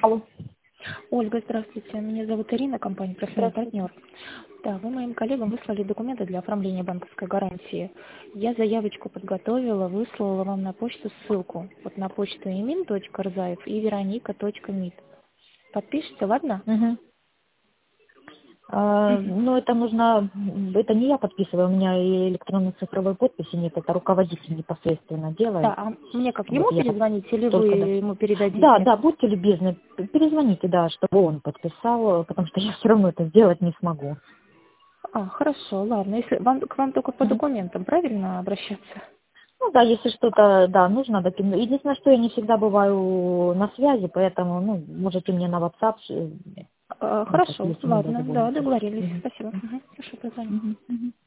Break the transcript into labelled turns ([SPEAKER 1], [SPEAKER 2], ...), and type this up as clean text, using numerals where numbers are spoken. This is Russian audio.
[SPEAKER 1] Алло.
[SPEAKER 2] Ольга, здравствуйте. Меня зовут Ирина, компания «Профильный партнер». Да, вы моим коллегам выслали документы для оформления банковской гарантии. Я заявочку подготовила, выслала вам на почту ссылку. Вот на почту emin.rzaev и veronika.mit. Подпишите, ладно?
[SPEAKER 1] Мгм. Ну, это нужно, это не я подписываю, у меня и электронной цифровой подписи нет, это руководитель непосредственно
[SPEAKER 2] Да,
[SPEAKER 1] делает.
[SPEAKER 2] а мне как,
[SPEAKER 1] Вот
[SPEAKER 2] ему
[SPEAKER 1] я
[SPEAKER 2] перезвонить или вы
[SPEAKER 1] только, да.
[SPEAKER 2] ему
[SPEAKER 1] Да,
[SPEAKER 2] передадите?
[SPEAKER 1] да, будьте любезны, перезвоните, да, чтобы он подписал, потому что я все равно это сделать не смогу.
[SPEAKER 2] Хорошо, ладно. Если к вам только по
[SPEAKER 1] Мгм.
[SPEAKER 2] документам, правильно обращаться?
[SPEAKER 1] Ну да, если что-то, да, нужно, единственное, что я не всегда бываю на связи, поэтому, ну, можете мне на WhatsApp,
[SPEAKER 2] Хорошо,
[SPEAKER 1] если мы
[SPEAKER 2] ладно, да,
[SPEAKER 1] договоритесь.
[SPEAKER 2] договорились.
[SPEAKER 1] Мгм.
[SPEAKER 2] Спасибо. Хорошо, позвоню.
[SPEAKER 1] Мгм. Мгм.